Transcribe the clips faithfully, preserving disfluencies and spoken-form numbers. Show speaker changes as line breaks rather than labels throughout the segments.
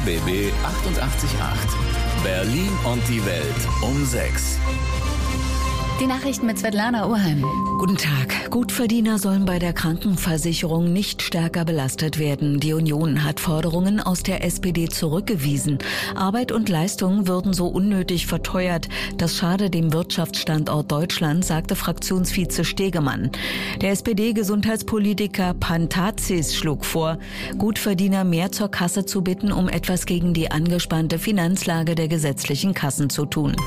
B B achtundachtzig Komma acht. Berlin und die Welt um sechs.
Die Nachrichten mit Svetlana Urheim.
Guten Tag. Gutverdiener sollen bei der Krankenversicherung nicht stärker belastet werden. Die Union hat Forderungen aus der S P D zurückgewiesen. Arbeit und Leistung würden so unnötig verteuert. Das schade dem Wirtschaftsstandort Deutschland, sagte Fraktionsvize Stegemann. Der S P D-Gesundheitspolitiker Pantazis schlug vor, Gutverdiener mehr zur Kasse zu bitten, um etwas gegen die angespannte Finanzlage der gesetzlichen Kassen zu tun.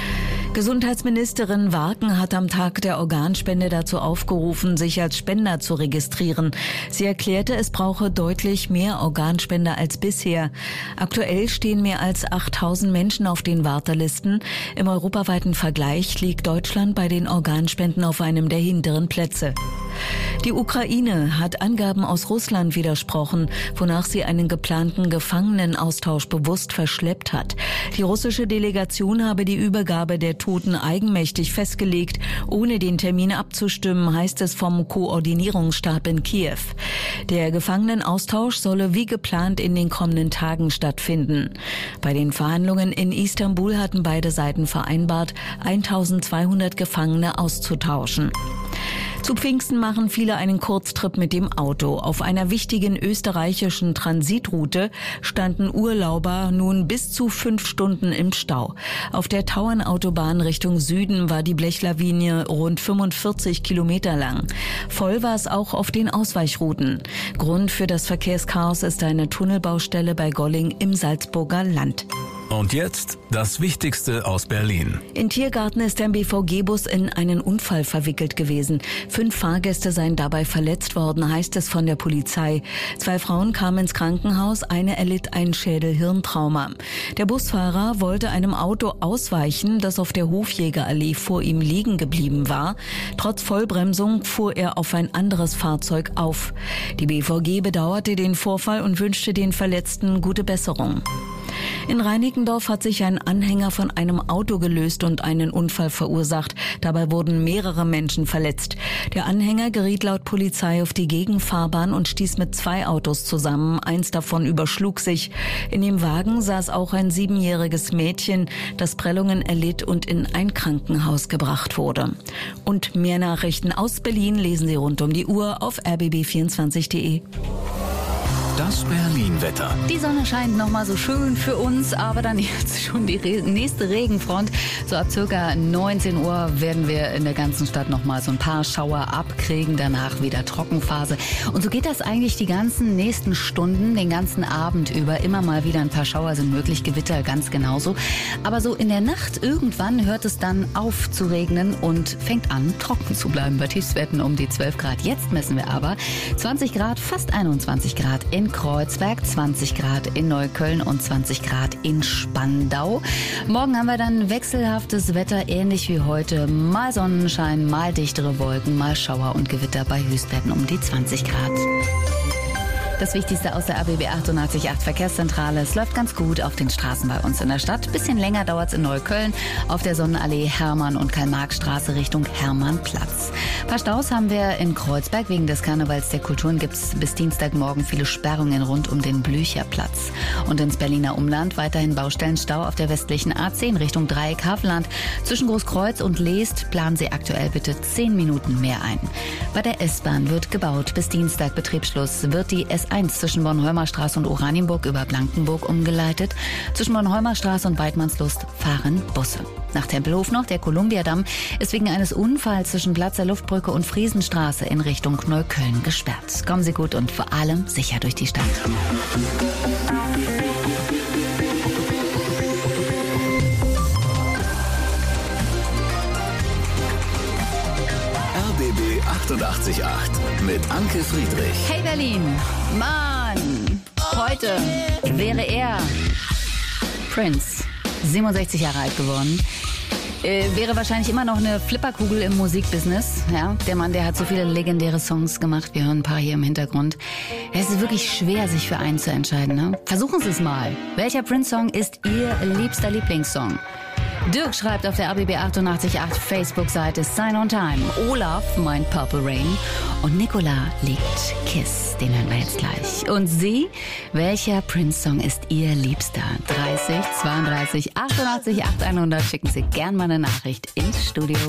Gesundheitsministerin Warken hat am Tag der Organspende dazu aufgerufen, sich als Spender zu registrieren. Sie erklärte, es brauche deutlich mehr Organspender als bisher. Aktuell stehen mehr als achttausend Menschen auf den Wartelisten. Im europaweiten Vergleich liegt Deutschland bei den Organspenden auf einem der hinteren Plätze. Die Ukraine hat Angaben aus Russland widersprochen, wonach sie einen geplanten Gefangenenaustausch bewusst verschleppt hat. Die russische Delegation habe die Übergabe der Toten eigenmächtig festgelegt, ohne den Termin abzustimmen, heißt es vom Koordinierungsstab in Kiew. Der Gefangenenaustausch solle wie geplant in den kommenden Tagen stattfinden. Bei den Verhandlungen in Istanbul hatten beide Seiten vereinbart, eintausendzweihundert Gefangene auszutauschen. Zu Pfingsten machen viele einen Kurztrip mit dem Auto. Auf einer wichtigen österreichischen Transitroute standen Urlauber nun bis zu fünf Stunden im Stau. Auf der Tauernautobahn Richtung Süden war die Blechlawine rund fünfundvierzig Kilometer lang. Voll war es auch auf den Ausweichrouten. Grund für das Verkehrschaos ist eine Tunnelbaustelle bei Golling im Salzburger Land.
Und jetzt das Wichtigste aus Berlin.
In Tiergarten ist ein B V G-Bus in einen Unfall verwickelt gewesen. Fünf Fahrgäste seien dabei verletzt worden, heißt es von der Polizei. Zwei Frauen kamen ins Krankenhaus, eine erlitt ein Schädel-Hirntrauma. Der Busfahrer wollte einem Auto ausweichen, das auf der Hofjägerallee vor ihm liegen geblieben war. Trotz Vollbremsung fuhr er auf ein anderes Fahrzeug auf. Die B V G bedauerte den Vorfall und wünschte den Verletzten gute Besserung. In Reinickendorf hat sich ein Anhänger von einem Auto gelöst und einen Unfall verursacht. Dabei wurden mehrere Menschen verletzt. Der Anhänger geriet laut Polizei auf die Gegenfahrbahn und stieß mit zwei Autos zusammen. Eins davon überschlug sich. In dem Wagen saß auch ein siebenjähriges Mädchen, das Prellungen erlitt und in ein Krankenhaus gebracht wurde. Und mehr Nachrichten aus Berlin lesen Sie rund um die Uhr auf r b b vierundzwanzig punkt de.
Das Berlin-Wetter.
Die Sonne scheint noch mal so schön für uns, aber dann jetzt schon die Re- nächste Regenfront. So ab circa neunzehn Uhr werden wir in der ganzen Stadt noch mal so ein paar Schauer abkriegen, danach wieder Trockenphase. Und so geht das eigentlich die ganzen nächsten Stunden, den ganzen Abend über. Immer mal wieder ein paar Schauer sind möglich, Gewitter ganz genauso. Aber so in der Nacht irgendwann hört es dann auf zu regnen und fängt an, trocken zu bleiben. Bei Tiefstwerten um die zwölf Grad. Jetzt messen wir aber zwanzig Grad, fast einundzwanzig Grad in Kreuzberg, zwanzig Grad in Neukölln und zwanzig Grad in Spandau. Morgen haben wir dann wechselhaftes Wetter, ähnlich wie heute. Mal Sonnenschein, mal dichtere Wolken, mal Schauer und Gewitter bei Höchstwerten um die zwanzig Grad. Das Wichtigste aus der A B B achtundachtzig Komma acht Verkehrszentrale. Es läuft ganz gut auf den Straßen bei uns in der Stadt. Bisschen länger dauert es in Neukölln auf der Sonnenallee Hermann- und Karl-Marx-Straße Richtung Hermannplatz. Ein paar Staus haben wir in Kreuzberg. Wegen des Karnevals der Kulturen gibt es bis Dienstagmorgen viele Sperrungen rund um den Blücherplatz. Und ins Berliner Umland weiterhin Baustellenstau auf der westlichen A zehn Richtung Dreieck Havelland. Zwischen Großkreuz und Leest planen Sie aktuell bitte zehn Minuten mehr ein. Bei der S-Bahn wird gebaut. Bis Dienstag Betriebsschluss wird die S eins zwischen Bornholmer Straße und Oranienburg über Blankenburg umgeleitet. Zwischen Bornholmer Straße und Weidmannslust fahren Busse. Nach Tempelhof noch, der Kolumbiadamm ist wegen eines Unfalls zwischen Platzer Luftbrücke und Friesenstraße in Richtung Neukölln gesperrt. Kommen Sie gut und vor allem sicher durch die Stadt.
R B B achtundachtzig Komma acht mit Anke Friedrich.
Hey Berlin, Mann, heute wäre er Prince, siebenundsechzig Jahre alt geworden. Äh, wäre wahrscheinlich immer noch eine Flipperkugel im Musikbusiness. Ja? Der Mann, der hat so viele legendäre Songs gemacht. Wir hören ein paar hier im Hintergrund. Es ist wirklich schwer, sich für einen zu entscheiden. Ne? Versuchen Sie es mal. Welcher Prince-Song ist Ihr liebster Lieblingssong? Dirk schreibt auf der A B B achtundachtzig Komma acht Facebook-Seite Sign on Time. Olaf meint Purple Rain. Und Nicola liegt Kiss. Den hören wir jetzt gleich. Und Sie? Welcher Prince-Song ist Ihr Liebster? dreißig, zweiunddreißig, achtundachtzig, achthundert. Schicken Sie gern mal eine Nachricht ins Studio.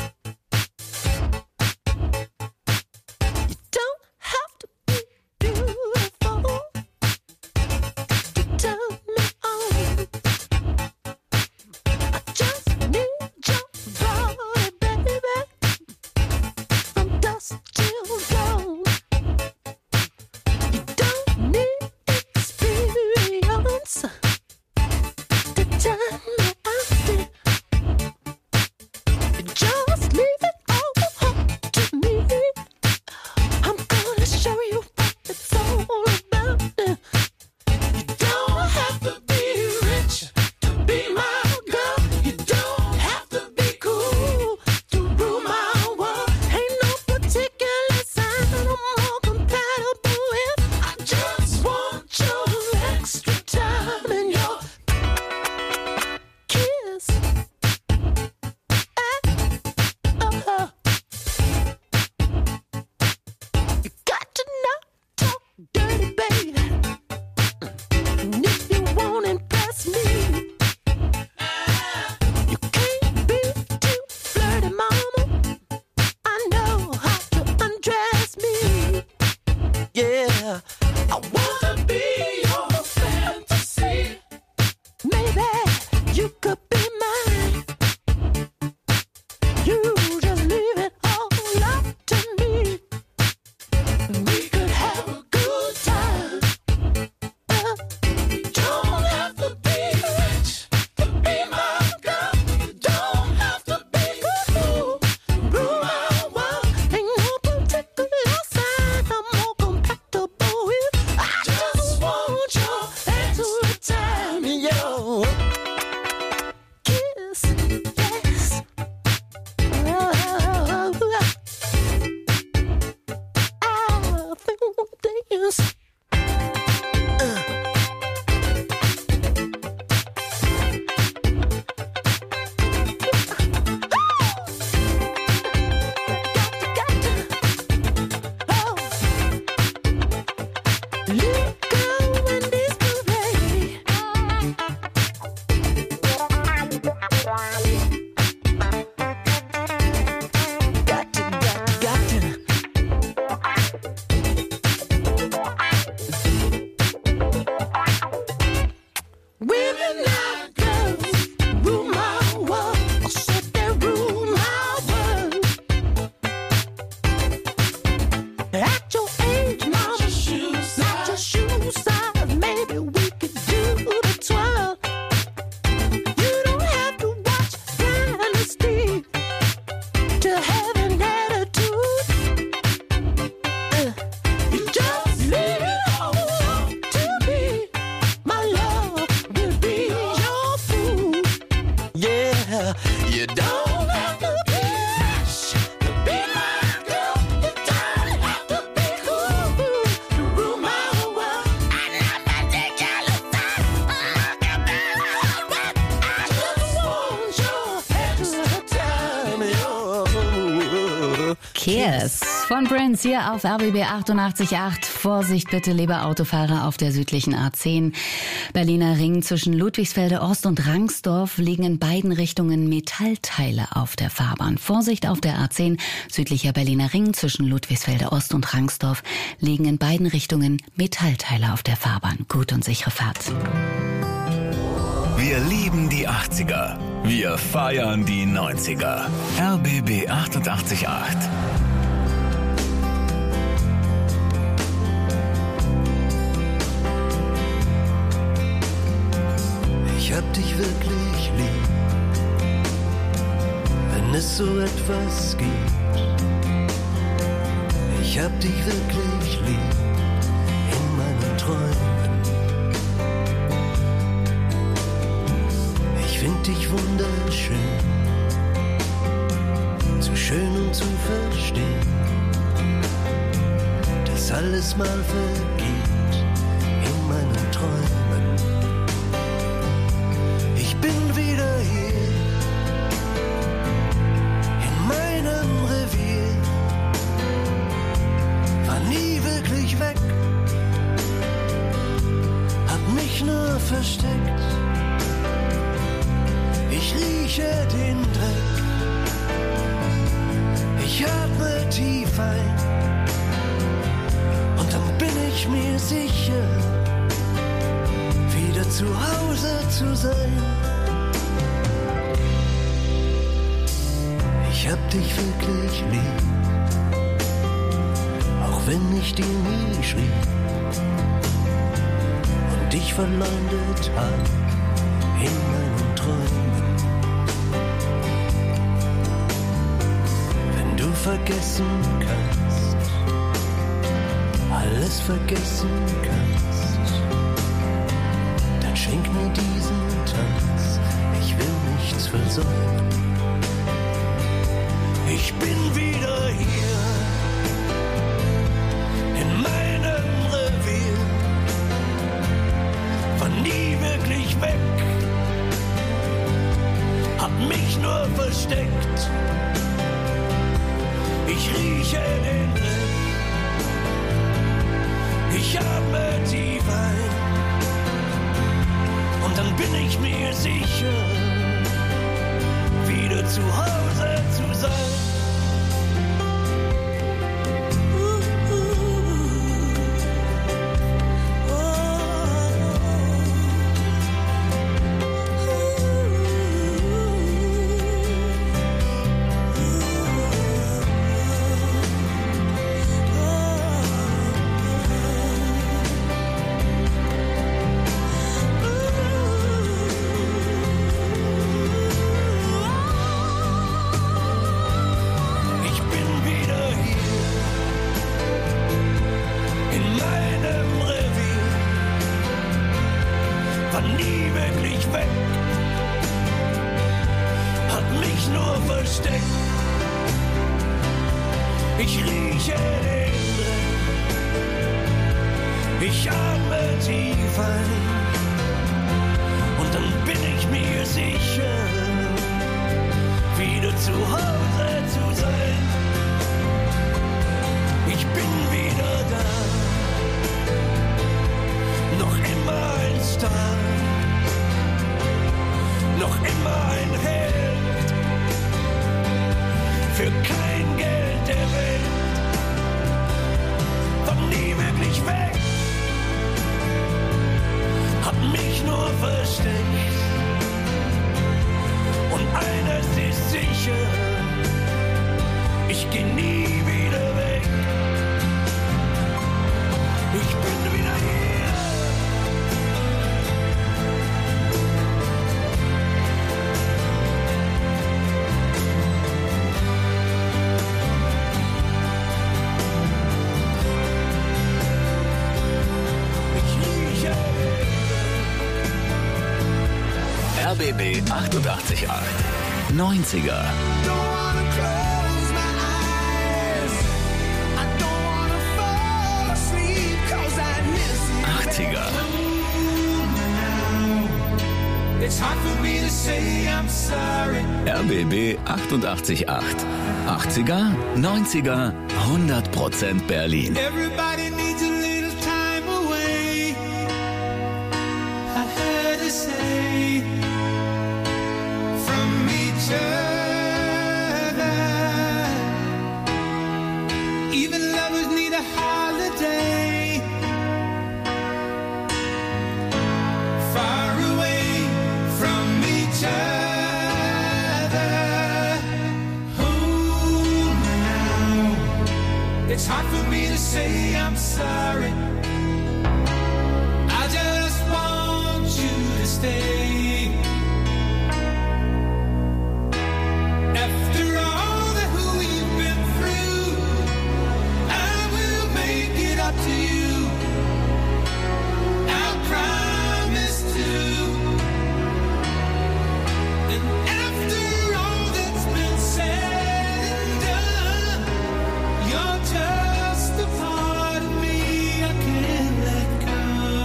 Kiss von Prince hier auf R B B achtundachtzig Komma acht. Vorsicht bitte, liebe Autofahrer auf der südlichen A zehn. Berliner Ring zwischen Ludwigsfelde Ost und Rangsdorf liegen in beiden Richtungen Metallteile auf der Fahrbahn. Vorsicht auf der A zehn, südlicher Berliner Ring zwischen Ludwigsfelde Ost und Rangsdorf liegen in beiden Richtungen Metallteile auf der Fahrbahn. Gut und sichere Fahrt.
Wir lieben die achtziger. Wir feiern die neunziger. R B B achtundachtzig Komma acht.
Ich hab dich wirklich lieb, wenn es so etwas gibt. Ich hab dich wirklich lieb in meinen Träumen. Ich find dich wunderschön, zu schön um zu verstehen, dass alles mal vergeht in meinen Träumen. Ich bin wieder hier fein. Und dann bin ich mir sicher, wieder zu Hause zu sein. Ich hab dich wirklich lieb, auch wenn ich dir nie schrieb und dich verleumdet hab in meinen Träumen. Wenn du vergessen kannst, alles vergessen kannst, dann schenk mir diesen Tanz, ich will nichts versäumen. Ich bin wieder hier in meinem Revier, war nie wirklich weg, hab mich nur versteckt. Ich rieche den Dreck, ich atme tief ein und dann bin ich mir sicher, wieder zu Hause zu sein.
R B B achtundachtzig Komma acht. neunziger. achtziger. R B B achtundachtzig Komma acht. achtziger, neunziger, hundert Prozent Berlin.
Everybody needs a little time away. I heard her say from each other. Even lovers need a holiday. Far away from each other. Oh, now it's hard for me to say I'm sorry. I just want you to stay. After all that who you've been through, I will make it up to you. I'll promise to. And after all that's been said and done, you're just a part of me I can't let go.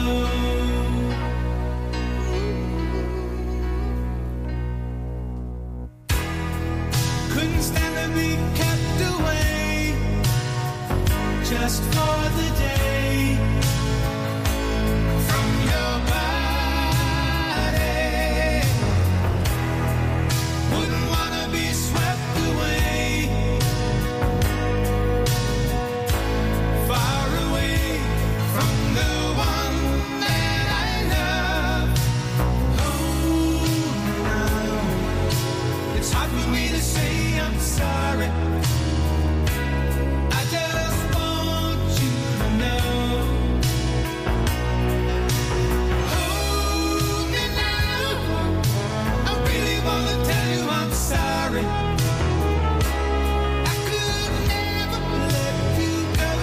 Couldn't stand to be kept away just for the day from your body. Wouldn't wanna be swept away arms me to say I'm sorry. I just want you to know. Hold me now. I really wanna tell you I'm sorry. I could never let you go.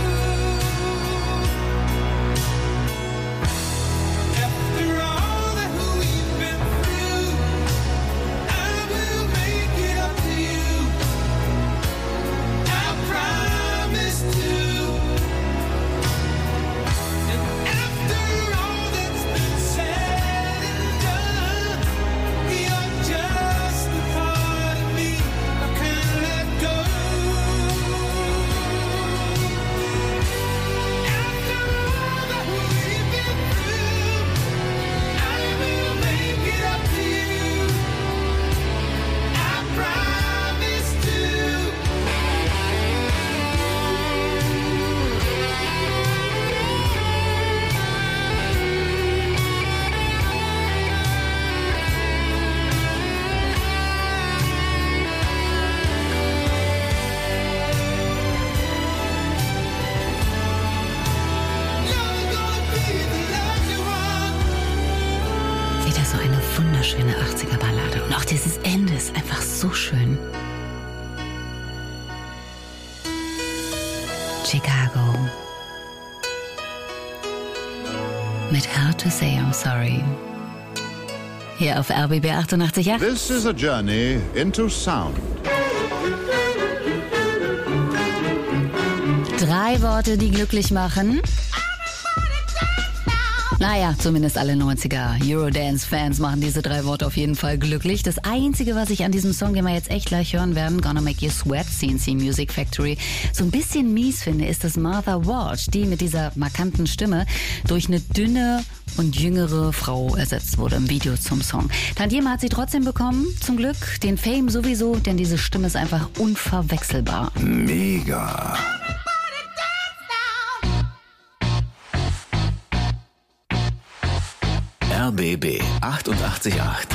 After all that we've been through, I will make it up to you. I promise to. And after all that's been said and done, you're just a part of me I can't let go. After all that we've been through, I will make it up to you. I promise to. You're gonna be the love you want.
Wieder so eine wunderschöne achtziger-Ballade. Und auch dieses Ende ist einfach so schön. Chicago. Mit How to Say I'm Sorry. Hier auf R B B achtundachtzig Komma acht.
This is a journey into sound.
Drei Worte, die glücklich machen. Naja, zumindest alle neunziger Eurodance-Fans machen diese drei Worte auf jeden Fall glücklich. Das Einzige, was ich an diesem Song, den wir jetzt echt gleich hören werden, Gonna Make You Sweat, C N C Music Factory, so ein bisschen mies finde, ist, dass Martha Wash, die mit dieser markanten Stimme durch eine dünne und jüngere Frau ersetzt wurde im Video zum Song. Tantiem hat sie trotzdem bekommen, zum Glück, den Fame sowieso, denn diese Stimme ist einfach unverwechselbar.
Mega. R B B achtundachtzig Komma acht.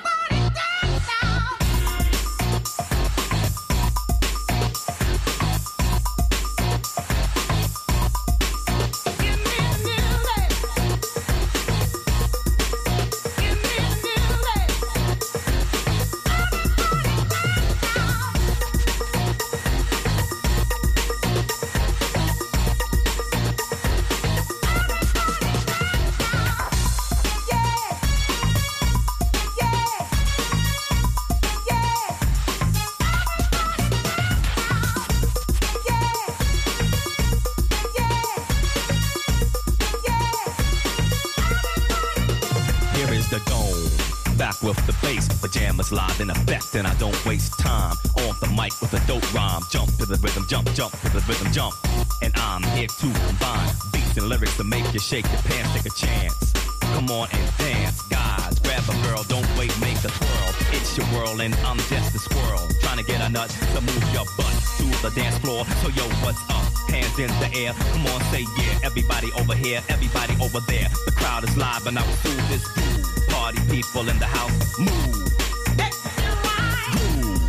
The dome, back with the bass, pajamas live in effect, and I don't waste time on the mic with a dope rhyme. Jump to the rhythm, jump, jump to the rhythm, jump, and I'm here to combine beats and lyrics to make you shake your pants, take a chance. Come on and dance, guys, grab a girl, don't wait, make a twirl. It's your world and I'm just a squirrel, trying to get a nut to move your butt to the dance floor. So yo, what's up? Hands in the air, come on, say yeah. Everybody over here, everybody over there. The crowd is live and I will do this groove. Party people in the house, move. Groove.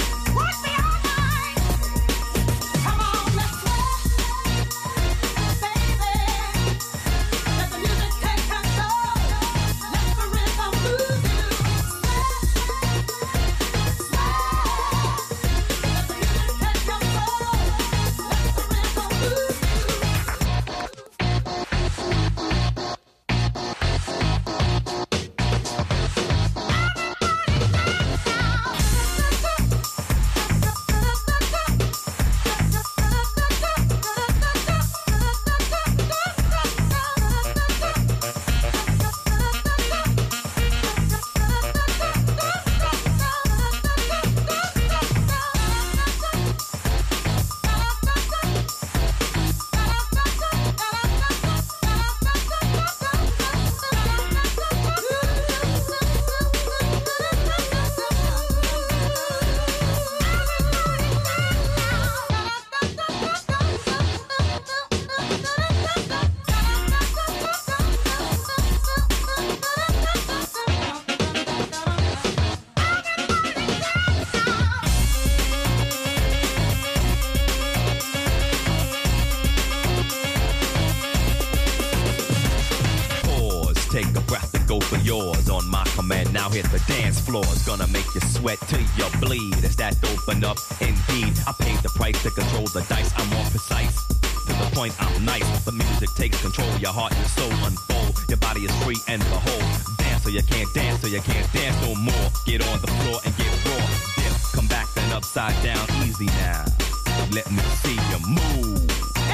yours on my command. Now hit the dance floor. It's gonna make you sweat till you bleed. As that open up, indeed. I paid the price to control the dice. I'm more precise. To the point, I'm nice. The music takes control. Your heart and soul unfold. Your body is free and behold. Dance so you can't dance, so you can't dance no more. Get on the floor and get raw. Dip, come back then upside down. Easy now. Let me see you move.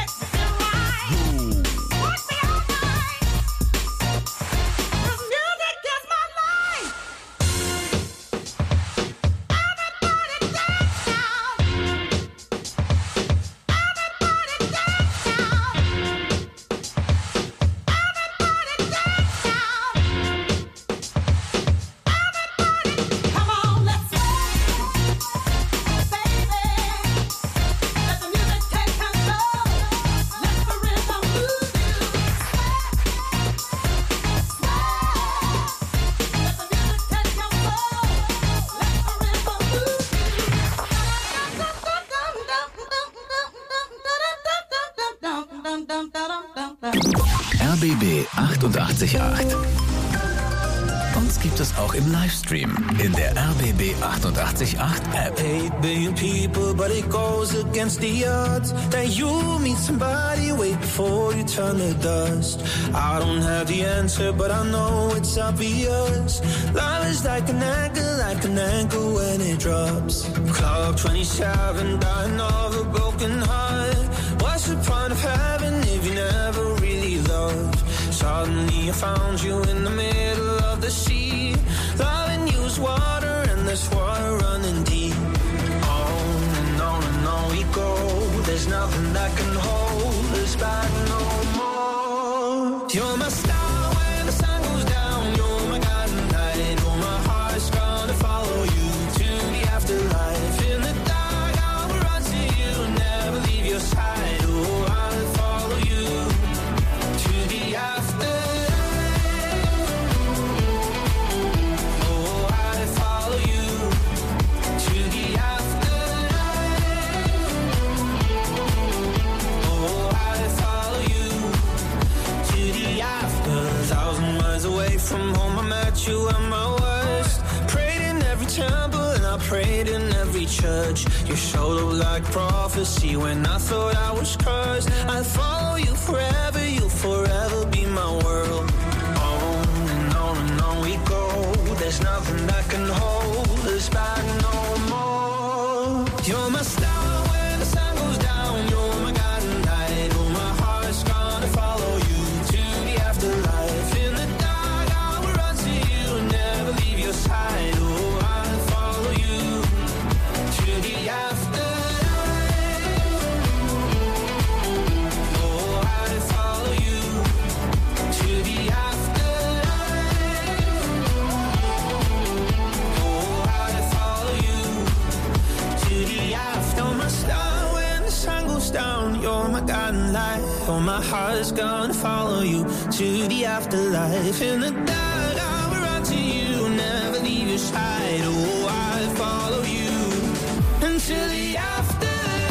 R B B achtundachtzig Komma acht. Uns gibt es auch im Livestream in der R B B achtundachtzig Komma acht App.
Eight billion people, but it goes against the odds that you meet somebody way before you turn to dust. I don't have the answer, but I know it's obvious. Love is like an anchor, like an anchor when it drops. Club twenty-seven, dying of a broken heart. What's the point of having if you never really loved? Suddenly I found you in the middle of the sea. Loving you is water and there's water running deep. On and on and on we go. There's nothing that can hold us back no more. You're my star when the sun goes down. You're my guiding light. Oh, my heart's gonna follow you to the afterlife. In the dark I will run to you, never leave your side. Oh, I'll follow you to the afterlife. From home I met you at my worst. Prayed in every temple and I prayed in every church. You showed up like prophecy when I thought I was cursed. I'll follow you forever, you'll forever be my world. On and on and on we go. There's nothing that can hold us back no more. You're my star when the sun goes down. You're my guiding light. Oh, my heart's gonna follow you to the afterlife. In the side, oh, I'll follow you to the afterlife. Oh, I'll follow you to the afterlife. Oh, I'll follow you to the after. You're my star when the sun goes down. You're my guiding light. Oh, my heart's gonna follow you to the afterlife. In the dark, I will run to you, never leave your side. Oh, I'll follow you until the afterlife.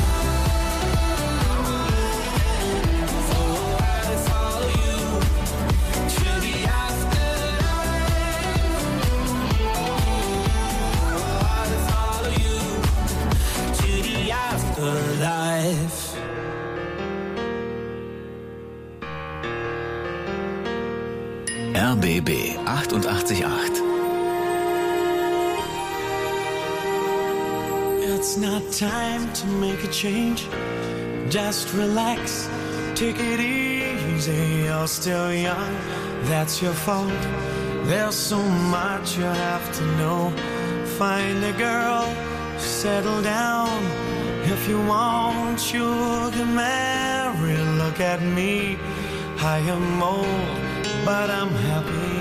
Oh, I'll follow you to the afterlife. Oh, I'll follow you to the afterlife.
R B B achtundachtzig Komma acht.
It's not time to make a change. Just relax, take it easy. You're still young, that's your fault. There's so much you have to know. Find a girl, settle down. If you want, you can marry. Look at me, I am old, but I'm happy.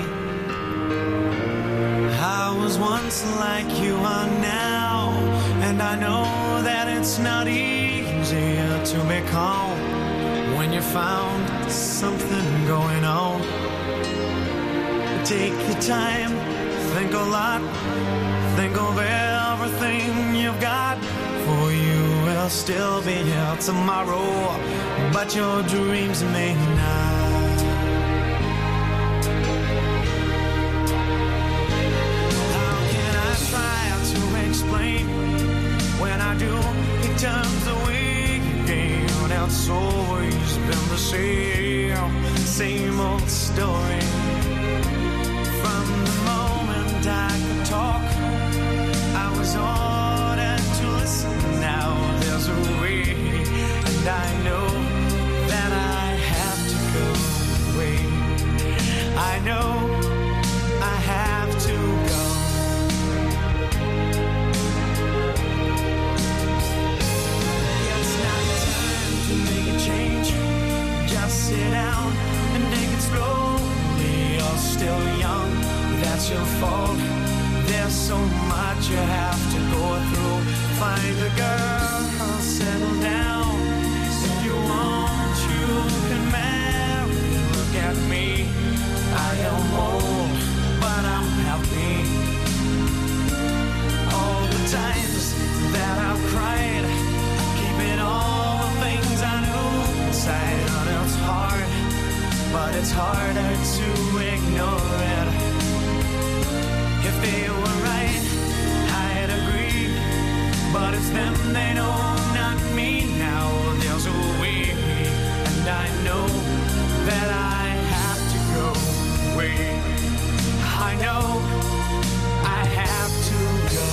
I was once like you are now, and I know that it's not easy to be calm when you found something going on. Take your time, think a lot, think of everything you've got. For you will still be here tomorrow, but your dreams may not. I do, he turns away again. It's always been the same, same old story. From the moment I could talk, I was ordered to listen. Now there's a way, and I know that I have to go away. I know I have to go. It's not time to make a change. Just sit down and take it slowly. You're still young, that's your fault. There's so much you have to go through. Find a girl, settle down. If you want, you can marry. Look at me, I am old, but I'm happy. All the times that I've cried, keeping all the things I knew inside. And it's hard, but it's harder to ignore it. If they were right, I'd agree. But it's them they know, not me. Now there's a way, and I know that I have to go away. I know I have to go.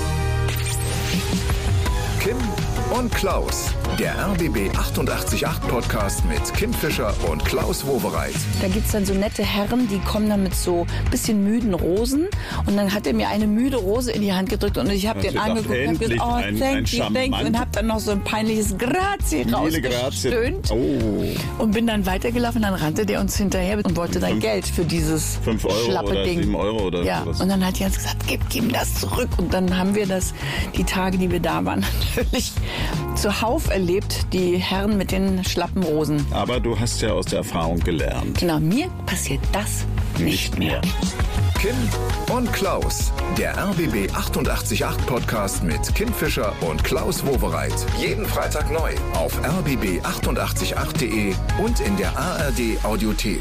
Kim und Klaus, der R B B achtundachtzig Komma acht Podcast mit Kim Fischer und Klaus Wowereit.
Da gibt es dann so nette Herren, die kommen dann mit so bisschen müden Rosen. Und dann hat er mir eine müde Rose in die Hand gedrückt und ich habe den angeguckt und habe gesagt, oh,
ein,
thank
ein
you, thank you. Und habe dann noch so ein peinliches Grazie rausgestöhnt.
Oh.
Und bin dann weitergelaufen. Dann rannte der uns hinterher und wollte dann Geld für dieses
fünf Euro
schlappe
oder
Ding.
sieben Euro oder
ja.
sowas.
Und dann hat Jens gesagt, gib ihm das zurück. Und dann haben wir das, die Tage, die wir da waren, natürlich zuhauf erlebt, die Herren mit den schlappen Rosen.
Aber du hast ja aus der Erfahrung gelernt.
Genau, mir passiert das nicht mehr.
Kim und Klaus, der R B B achtundachtzig Komma acht Podcast mit Kim Fischer und Klaus Wowereit. Jeden Freitag neu auf r b b achtundachtzig Komma acht punkt de und in der A R D Audiothek.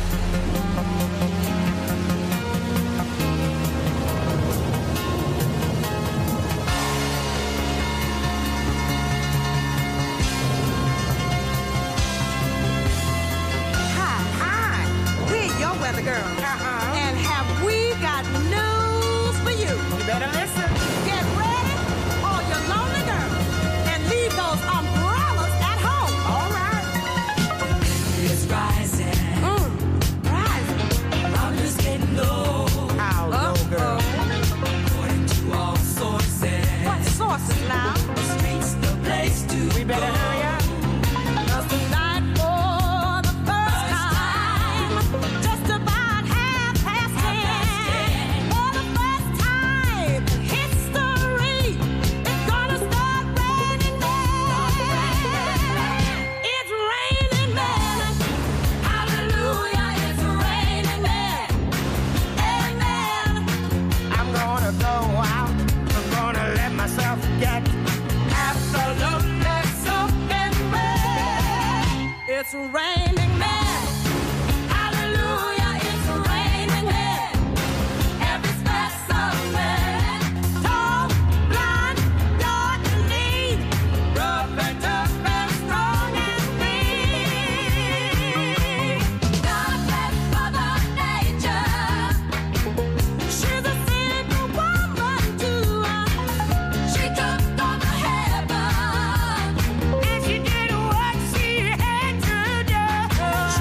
It's raining men. Hallelujah, it's raining men. Every specimen, tall, blind, dark and lean, rough and tough and strong and mean. God bless Mother Nature. She's a simple woman too. She took on the heaven and she did what she had to do.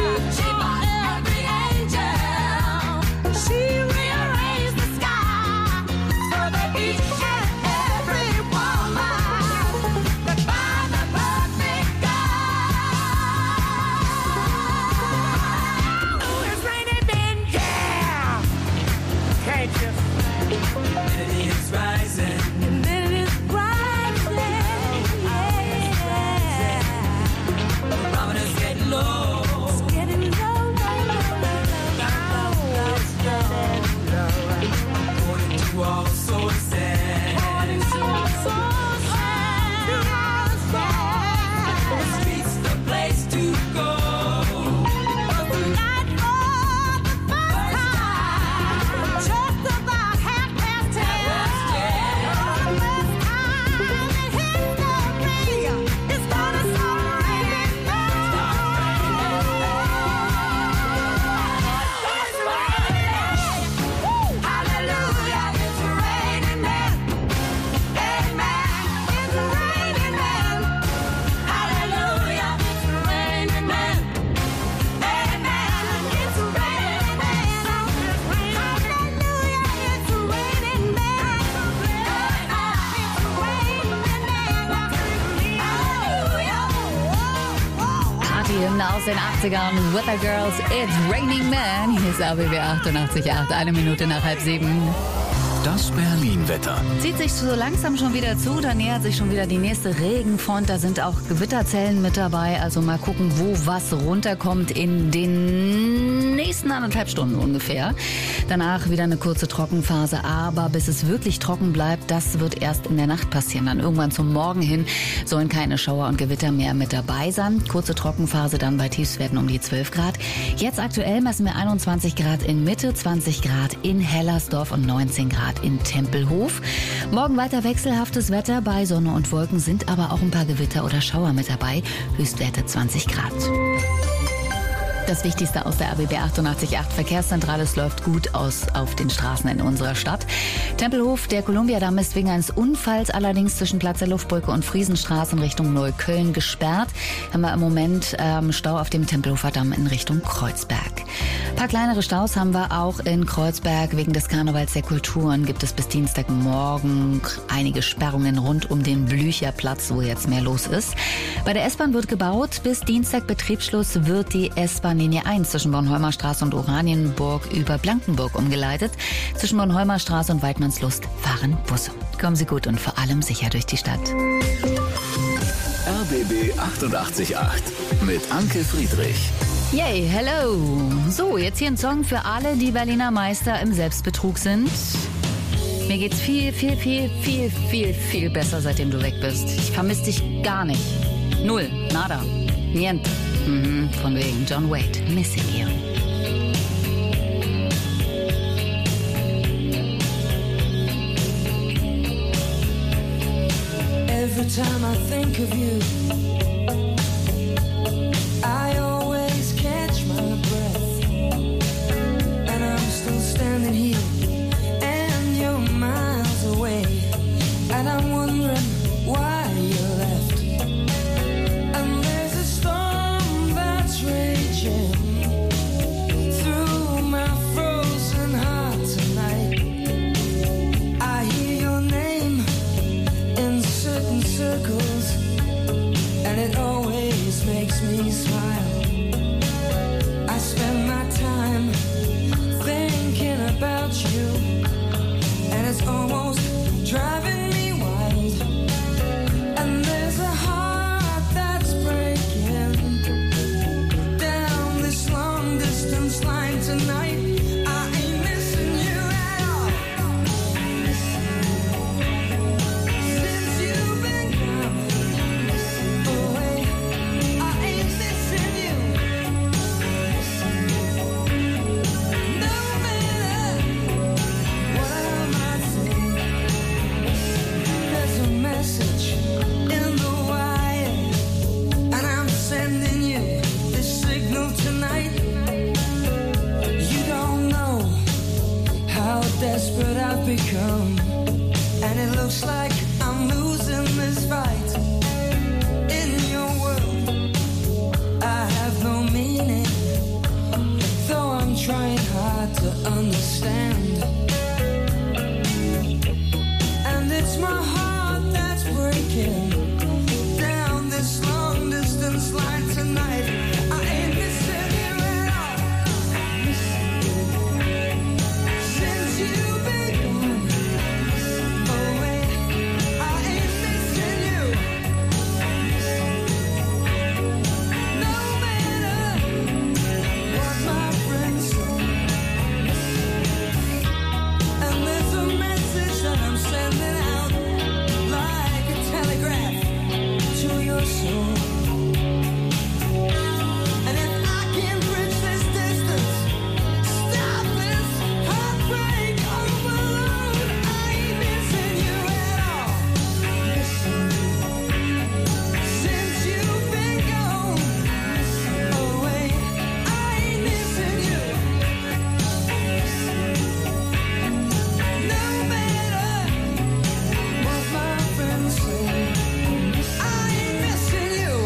Hymne aus den achtzigern. Weather Girls, It's Raining Man. Hier ist R B B achtundachtzig Komma acht, eine Minute nach halb sieben.
Das Berlin-Wetter.
Zieht sich so langsam schon wieder zu, da nähert sich schon wieder die nächste Regenfront. Da sind auch Gewitterzellen mit dabei. Also mal gucken, wo was runterkommt in den nächsten anderthalb Stunden ungefähr. Danach wieder eine kurze Trockenphase. Aber bis es wirklich trocken bleibt, das wird erst in der Nacht passieren. Dann irgendwann zum Morgen hin sollen keine Schauer und Gewitter mehr mit dabei sein. Kurze Trockenphase dann bei Tiefstwerten um die zwölf Grad. Jetzt aktuell messen wir einundzwanzig Grad in Mitte, zwanzig Grad in Hellersdorf und neunzehn Grad in Tempelhof. Morgen weiter wechselhaftes Wetter. Bei Sonne und Wolken sind aber auch ein paar Gewitter oder Schauer mit dabei. Höchstwerte zwanzig Grad. Das Wichtigste aus der R B B achtundachtzig Komma acht Verkehrszentrale. Es läuft gut aus auf den Straßen in unserer Stadt. Tempelhof, der Kolumbiadamm ist wegen eines Unfalls allerdings zwischen Platz der Luftbrücke und Friesenstraße in Richtung Neukölln gesperrt. Haben wir im Moment ähm, Stau auf dem Tempelhofer Damm in Richtung Kreuzberg. Ein paar kleinere Staus haben wir auch in Kreuzberg. Wegen des Karnevals der Kulturen gibt es bis Dienstagmorgen einige Sperrungen rund um den Blücherplatz, wo jetzt mehr los ist. Bei der S-Bahn wird gebaut. Bis Dienstag Betriebsschluss wird die S-Bahn Linie eins zwischen Bornholmer Straße und Oranienburg über Blankenburg umgeleitet. Zwischen Bornholmer Straße und Weidmannslust fahren Busse. Kommen Sie gut und vor allem sicher durch die Stadt.
R B B achtundachtzig Komma acht mit Anke Friedrich.
Yay, hello. So, jetzt hier ein Song für alle, die Berliner Meister im Selbstbetrug sind. Mir geht's viel, viel, viel, viel, viel, viel besser, seitdem du weg bist. Ich vermisse dich gar nicht. Null, nada, niente. Mhm, von wegen John Wade, Missing You.
Every time I think of you, I always catch my breath, and I'm still standing here, and you're miles away, and I'm wondering why you left. And there's a storm that's raging through my frozen heart tonight. I hear your name in certain circles, and it always makes me smile. I spend my time thinking about you, and it's almost driving me wild. And there's a heart that's breaking down this long distance line tonight. I ain't missing you at all. Since you've been gone away, I ain't missing you. No matter what I might say, there's a message in the wire, and I'm sending you this signal tonight. You don't know how desperate I've become, and it looks like I'm losing this fight. In your world, I have no meaning, though I'm trying hard to understand. And it's my heart that's breaking down this long distance line tonight. I ain't missing you at all. Since you've been gone away, I ain't missing you. No matter what my friends say. And there's a message that I'm sending out like a telegraph to your soul. And if I can bridge this distance, stop this heartbreak overload, I ain't missing you at all. Since you've been gone away, I ain't missing you. No matter what my friends say, I ain't missing you.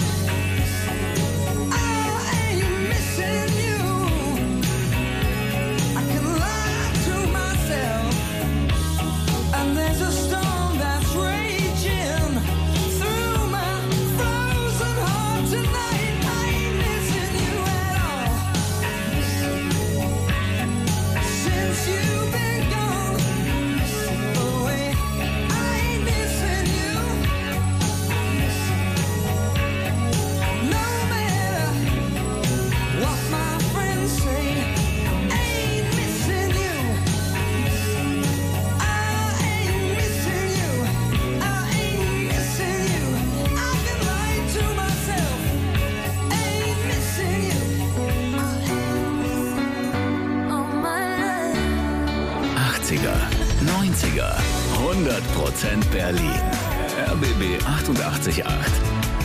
Prozent Berlin. R B B achtundachtzig Komma acht.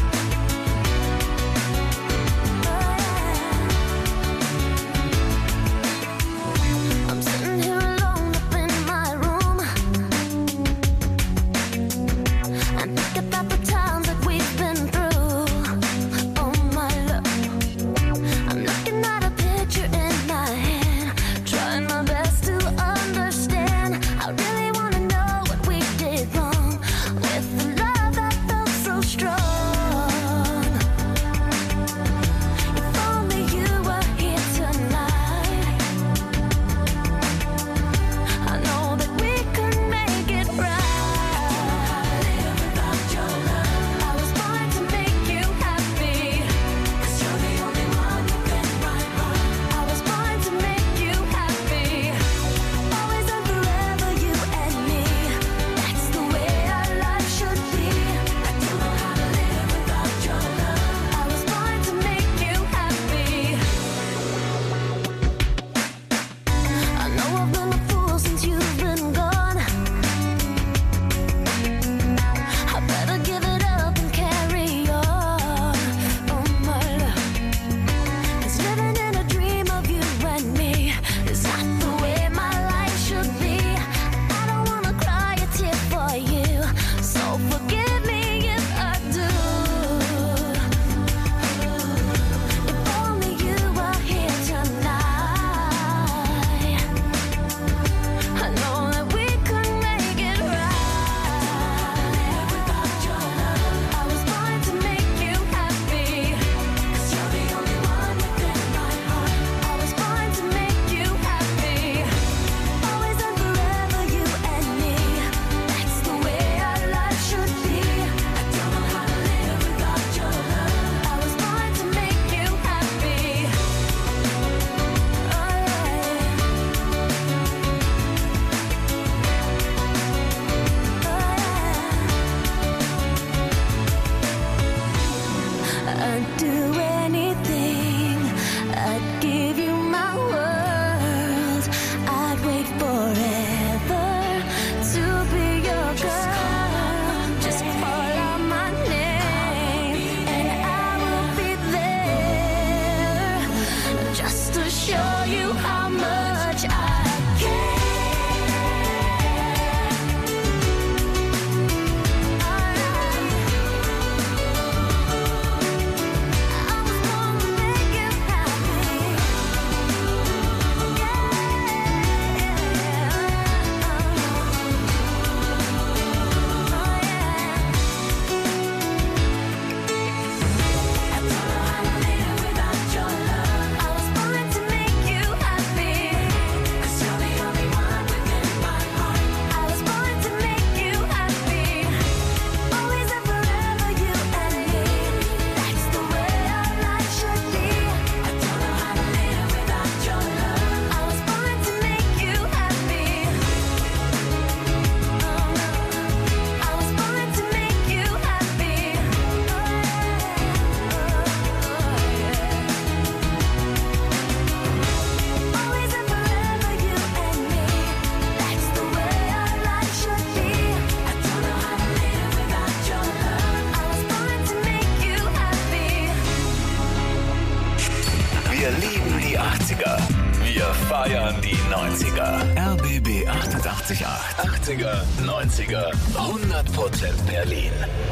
feiern die neunziger. R B B achtundachtzig Komma acht. achtziger, neunziger, hundert Prozent Berlin.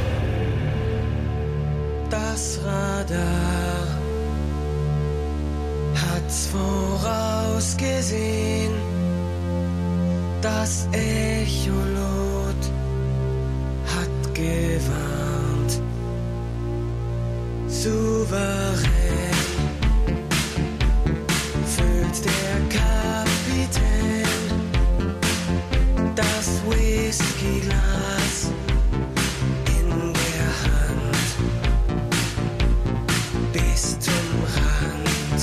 Das Radar hat's vorausgesehen. Das Echolot hat gewarnt. Souverän füllt der Kapitän das Whiskyglas in der Hand bis zum Rand.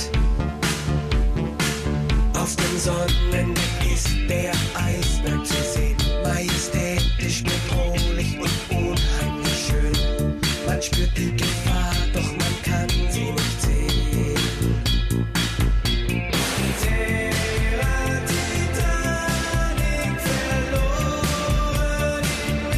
Auf dem Sonnendeck ist der Eisberg zu sehen, majestätisch, bedrohlich und unheimlich schön. Man spürt die Gefahr, doch man kann sie nicht sehen. Der Titanic verloren in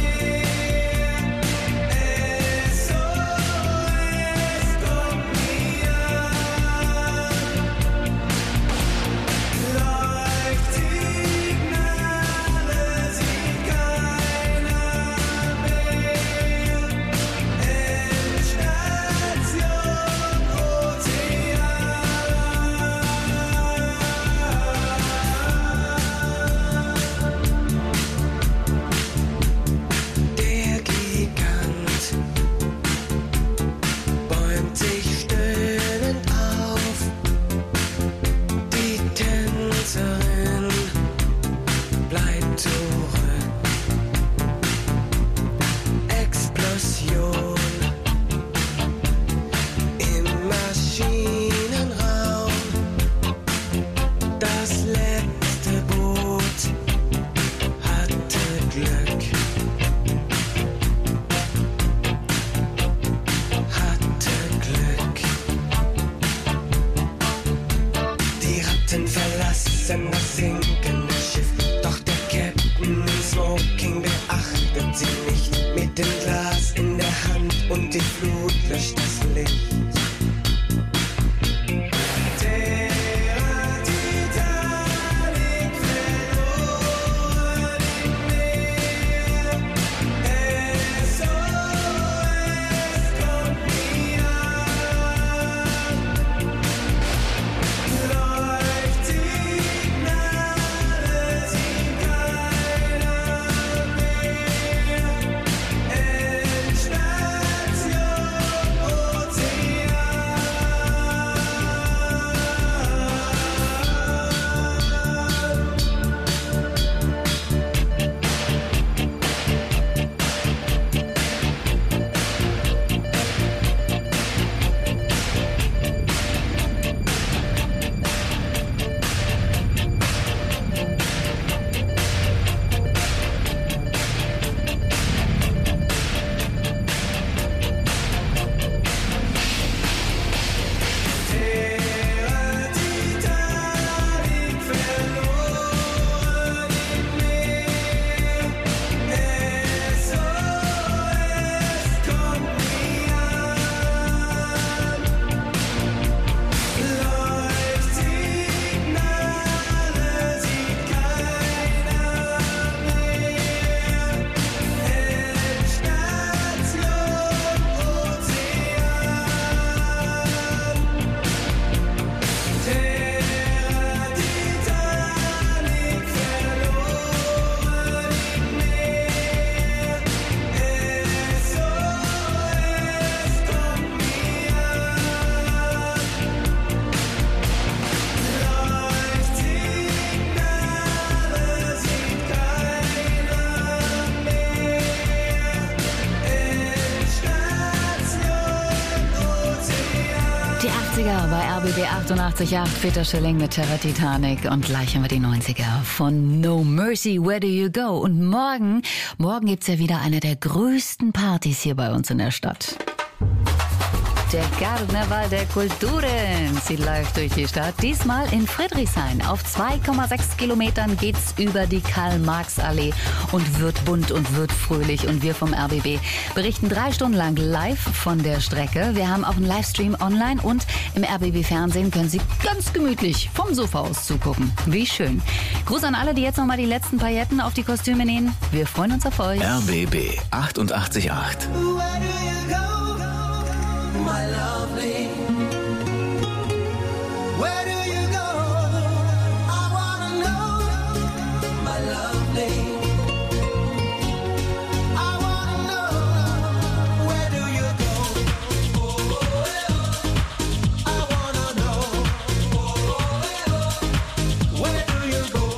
Fuß an das sinkende Schiff. Doch der Captain im Smoking beachtet sie nicht. Mit dem Glas in der Hand und die Flut löscht das Licht.
Bei R B B achtundachtzig Komma acht, Peter Schilling mit Terra Titanic und gleich haben wir die neunziger von No Mercy, Where Do You Go? Und morgen, morgen gibt's ja wieder eine der größten Partys hier bei uns in der Stadt. Der Karneval der Kulturen zieht live durch die Stadt. Diesmal in Friedrichshain. Auf zwei Komma sechs Kilometern geht's über die Karl-Marx-Allee und wird bunt und wird fröhlich. Und wir vom R B B berichten drei Stunden lang live von der Strecke. Wir haben auch einen Livestream online und im R B B-Fernsehen können Sie ganz gemütlich vom Sofa aus zugucken. Wie schön. Gruß an alle, die jetzt nochmal die letzten Pailletten auf die Kostüme nähen. Wir freuen uns auf euch.
R B B achtundachtzig Komma acht.
My lovely, where do you go? I wanna know, my lovely. I wanna know, where do you go? I wanna know, where do you go?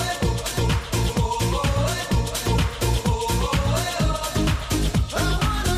I wanna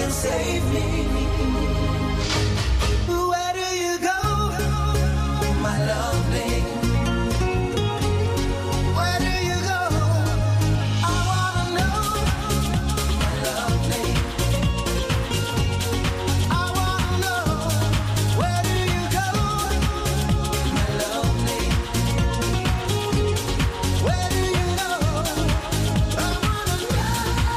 and save me. Where do you go, my lovely? Where do you go? I wanna know, my lovely. I wanna know, where do you go, my lovely? Where do you go? I wanna know.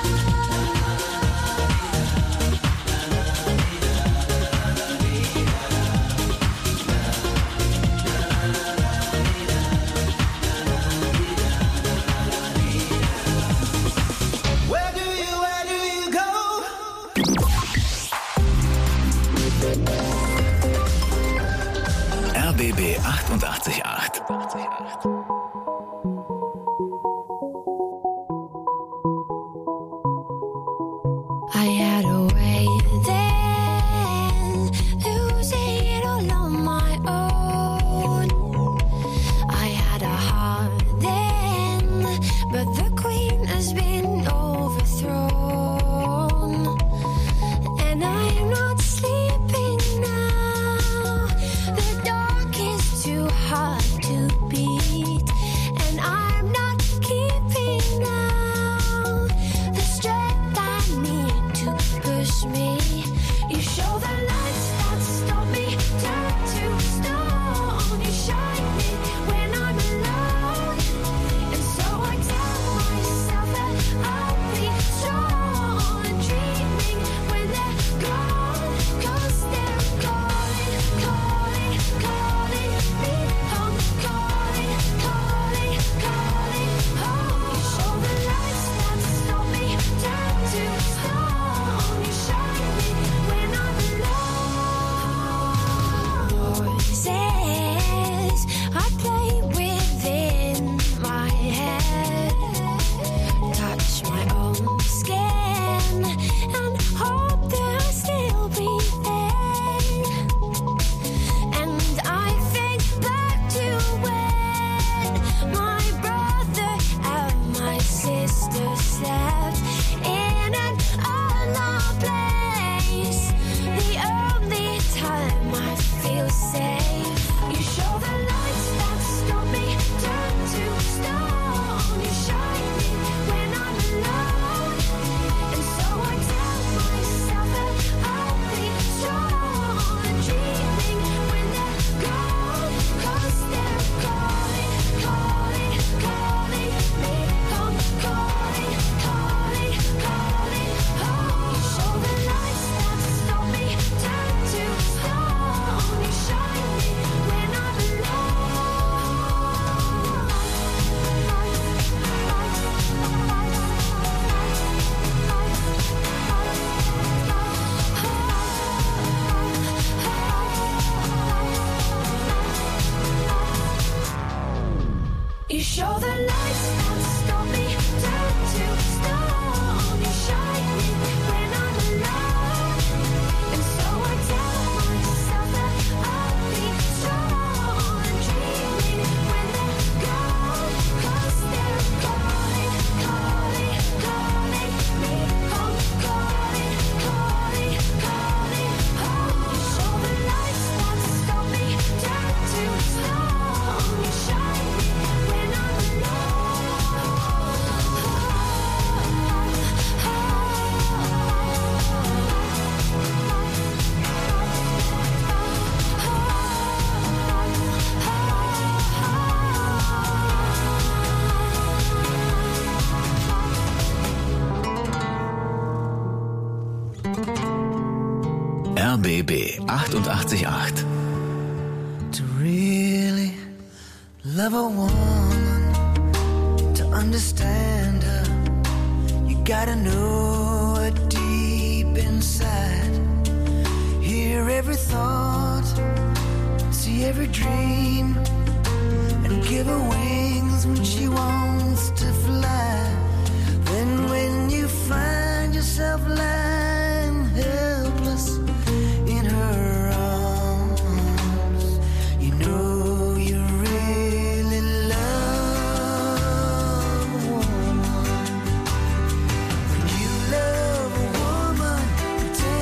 Where do you, where do you go?
R B B achtundachtzig Komma acht.
I had a way then, losing it all on my own. I had a heart then, but the queen has been overthrown. And I'm not sleeping now. The dark is too hard to beat. And I'm not keeping now the strength I need to push me. You show the lights that stop me, turn to stone. You shine me when I'm alone. And so I tell myself that I'll be strong and dreaming when they're gone. 'Cause they're calling, calling, calling me home. Calling, calling, calling home. You show the lights that stop me, turn to stone. You shine me when I'm alone. Voices I play within my head, touch my own skin and hope that I'll still be there. And I think back to when my brother and my sister slept in an unloved place. The only time I feel safe. You show the lights that stop me, turn to stone. You shine me when I'm alone. And so I tell myself that I'll be strong and dreaming when they're gone. 'Cause they're calling, calling, calling me home. Calling, calling, calling home. You show the lights that stop me, turn to stone. You shine me when I'm You show the lights that stop me, turn to stone. You shine me when I'm alone. And so I tell myself that I'll be strong and dreaming when they're gone. 'Cause they're calling, calling, calling me home. Calling, calling, calling home. You show the lights that stop me, turn to stone. You shine me when I'm
R B B achtundachtzig Komma acht.
To really love a woman, to understand her, you gotta know her deep inside. Hear every thought, see every dream, and give her wings when she wants to fly. Then when you find yourself lying helpless in her arms, you know you really love a woman. When you love a woman,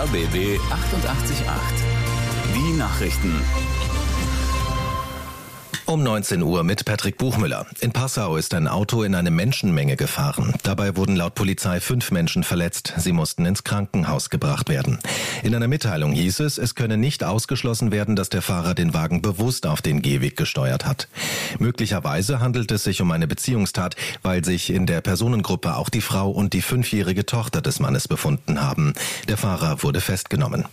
R B B achtundachtzig Komma acht. Die Nachrichten.
Um neunzehn Uhr mit Patrick Buchmüller. In Passau ist ein Auto in eine Menschenmenge gefahren. Dabei wurden laut Polizei fünf Menschen verletzt. Sie mussten ins Krankenhaus gebracht werden. In einer Mitteilung hieß es, es könne nicht ausgeschlossen werden, dass der Fahrer den Wagen bewusst auf den Gehweg gesteuert hat. Möglicherweise handelt es sich um eine Beziehungstat, weil sich in der Personengruppe auch die Frau und die fünfjährige Tochter des Mannes befunden haben. Der Fahrer wurde festgenommen.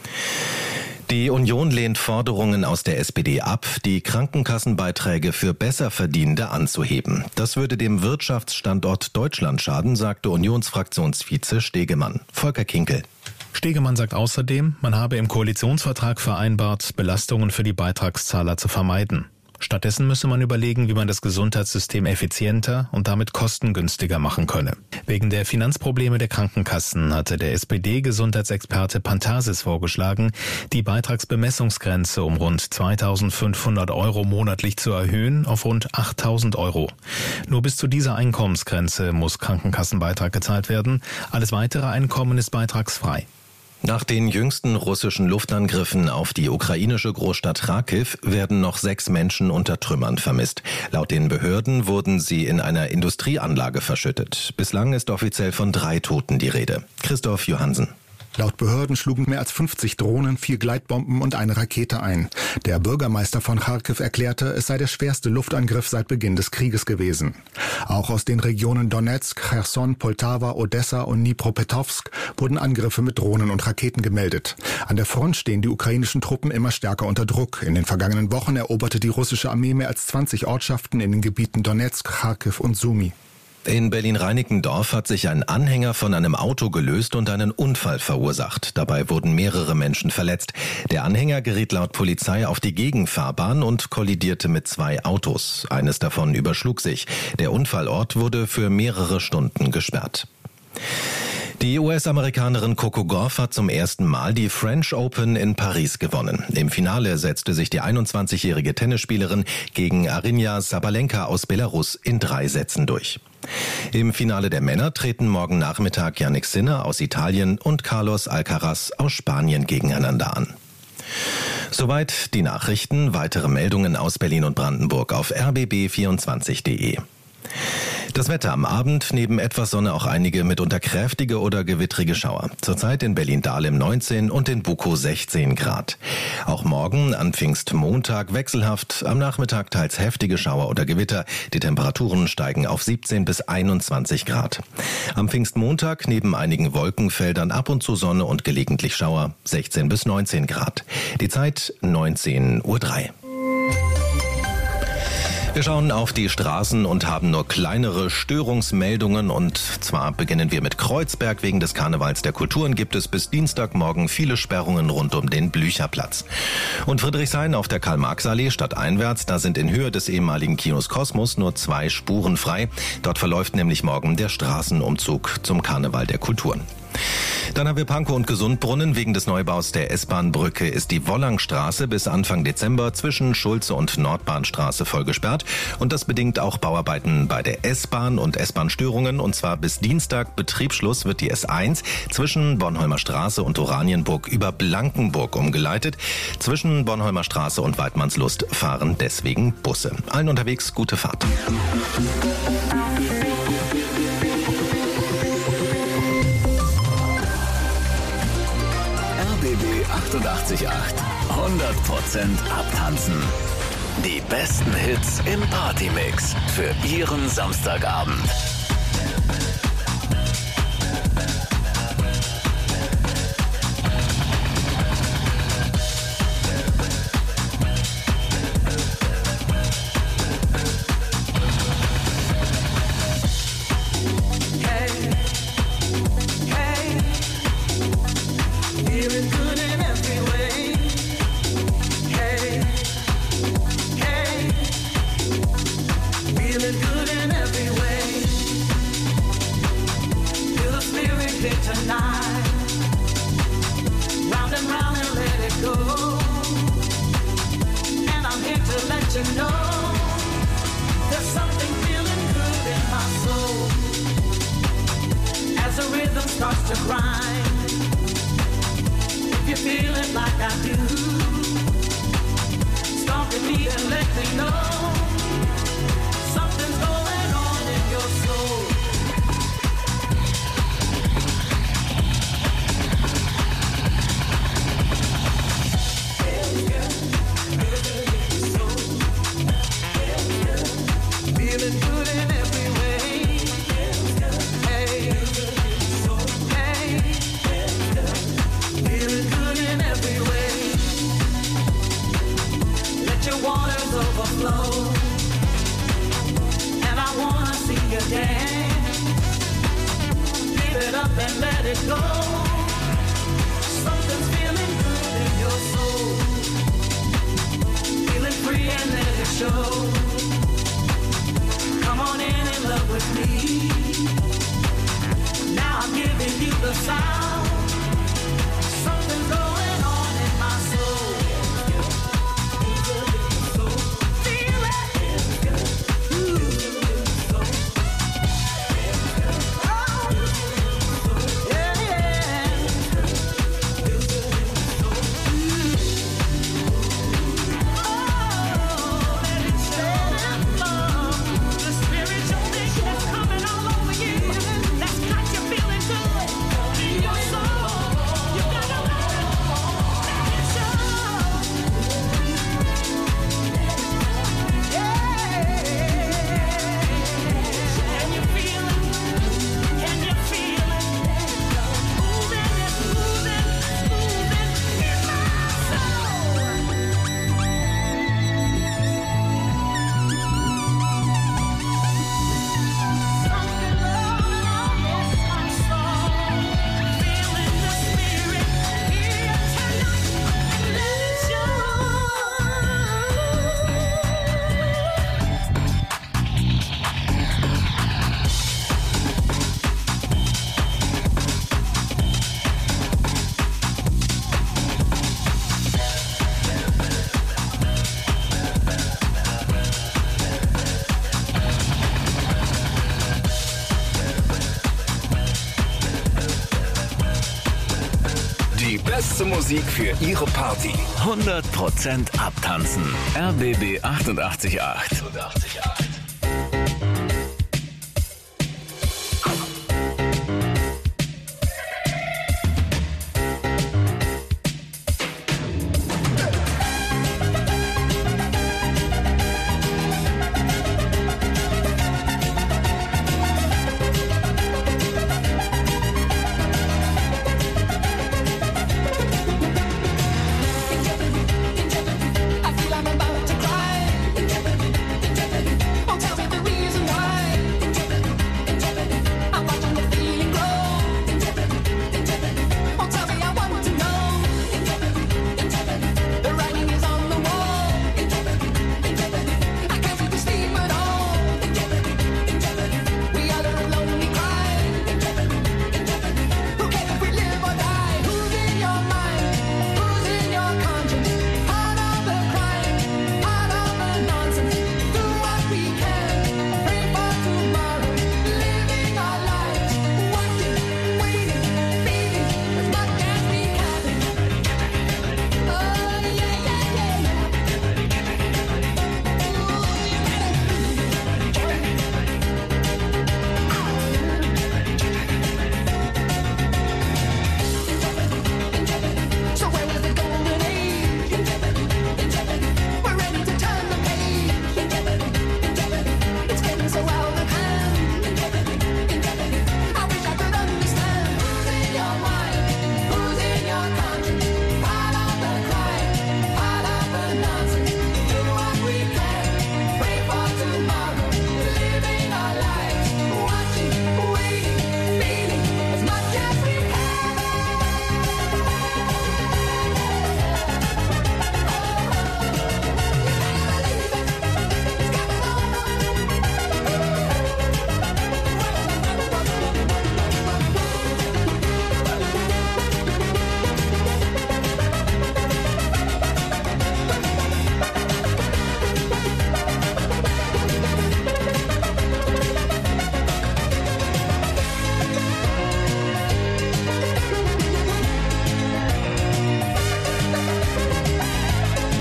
Die Union lehnt Forderungen aus der S P D ab, die Krankenkassenbeiträge für Besserverdienende anzuheben. Das würde dem Wirtschaftsstandort Deutschland schaden, sagte Unionsfraktionsvize Stegemann. Volker Kinkel.
Stegemann sagt außerdem, man habe im Koalitionsvertrag vereinbart, Belastungen für die Beitragszahler zu vermeiden. Stattdessen müsse man überlegen, wie man das Gesundheitssystem effizienter und damit kostengünstiger machen könne. Wegen der Finanzprobleme der Krankenkassen hatte der S P D-Gesundheitsexperte Pantasis vorgeschlagen, die Beitragsbemessungsgrenze um rund zweitausendfünfhundert Euro monatlich zu erhöhen auf rund achttausend Euro. Nur bis zu dieser Einkommensgrenze muss Krankenkassenbeitrag gezahlt werden. Alles weitere Einkommen ist beitragsfrei.
Nach den jüngsten russischen Luftangriffen auf die ukrainische Großstadt Charkiw werden noch sechs Menschen unter Trümmern vermisst. Laut den Behörden wurden sie in einer Industrieanlage verschüttet. Bislang ist offiziell von drei Toten die Rede. Christoph Johansen.
Laut Behörden schlugen mehr als fünfzig Drohnen, vier Gleitbomben und eine Rakete ein. Der Bürgermeister von Charkiw erklärte, es sei der schwerste Luftangriff seit Beginn des Krieges gewesen. Auch aus den Regionen Donetsk, Cherson, Poltawa, Odessa und Dnipropetrovsk wurden Angriffe mit Drohnen und Raketen gemeldet. An der Front stehen die ukrainischen Truppen immer stärker unter Druck. In den vergangenen Wochen eroberte die russische Armee mehr als zwanzig Ortschaften in den Gebieten Donetsk, Charkiw und Sumy.
In Berlin-Reinickendorf hat sich ein Anhänger von einem Auto gelöst und einen Unfall verursacht. Dabei wurden mehrere Menschen verletzt. Der Anhänger geriet laut Polizei auf die Gegenfahrbahn und kollidierte mit zwei Autos. Eines davon überschlug sich. Der Unfallort wurde für mehrere Stunden gesperrt. Die U S-Amerikanerin Coco Gauff hat zum ersten Mal die French Open in Paris gewonnen. Im Finale setzte sich die einundzwanzigjährige Tennisspielerin gegen Aryna Sabalenka aus Belarus in drei Sätzen durch. Im Finale der Männer treten morgen Nachmittag Jannik Sinner aus Italien und Carlos Alcaraz aus Spanien gegeneinander an. Soweit die Nachrichten. Weitere Meldungen aus Berlin und Brandenburg auf r b b vierundzwanzig punkt d e. Das Wetter am Abend, neben etwas Sonne auch einige mitunter kräftige oder gewittrige Schauer. Zurzeit in Berlin-Dahlem neunzehn und in Bukow sechzehn Grad. Auch morgen an Pfingstmontag wechselhaft, am Nachmittag teils heftige Schauer oder Gewitter. Die Temperaturen steigen auf siebzehn bis einundzwanzig Grad. Am Pfingstmontag neben einigen Wolkenfeldern ab und zu Sonne und gelegentlich Schauer, sechzehn bis neunzehn Grad. Die Zeit neunzehn Uhr drei. Wir schauen auf die Straßen und haben nur kleinere Störungsmeldungen, und zwar beginnen wir mit Kreuzberg. Wegen des Karnevals der Kulturen gibt es bis Dienstagmorgen viele Sperrungen rund um den Blücherplatz. Und Friedrichshain auf der Karl-Marx-Allee stadteinwärts, da sind in Höhe des ehemaligen Kinos Kosmos nur zwei Spuren frei. Dort verläuft nämlich morgen der Straßenumzug zum Karneval der Kulturen. Dann haben wir Pankow und Gesundbrunnen. Wegen des Neubaus der S-Bahn-Brücke ist die Wollangstraße bis Anfang Dezember zwischen Schulze und Nordbahnstraße voll gesperrt. Und das bedingt auch Bauarbeiten bei der S-Bahn und S-Bahn-Störungen. Und zwar bis Dienstag. Betriebsschluss wird die S eins zwischen Bornholmer Straße und Oranienburg über Blankenburg umgeleitet. Zwischen Bornholmer Straße und Weidmannslust fahren deswegen Busse. Allen unterwegs gute Fahrt.
achtundachtzig Komma acht. hundert Prozent abtanzen. Die besten Hits im Partymix für Ihren Samstagabend.
Starts to grind. feel it like I do. Stalking me and let me know something's going on in your soul. Feeling good in every way. Hey, hey, feeling good in every way. Let your waters overflow, and I wanna see you dance. Give it up and let it go. Something's feeling good in your soul. Feeling free and let it show. Come on in and love with me. Now I'm giving you the sound. Something's going on in my soul. Feel it. Ooh. Oh. Yeah, yeah. Ooh. Oh, let it show. The spiritual vision is coming all over you. That's got you feeling good in your soul. You gotta let it show. Yeah. Can you feel it? Can you feel it? Moving, it's moving, moving in my soul. Something going on in my soul. Feeling the spirit here tonight. Let it show.
Die beste Musik für Ihre Party. hundert Prozent abtanzen. R B B achtundachtzig Komma acht.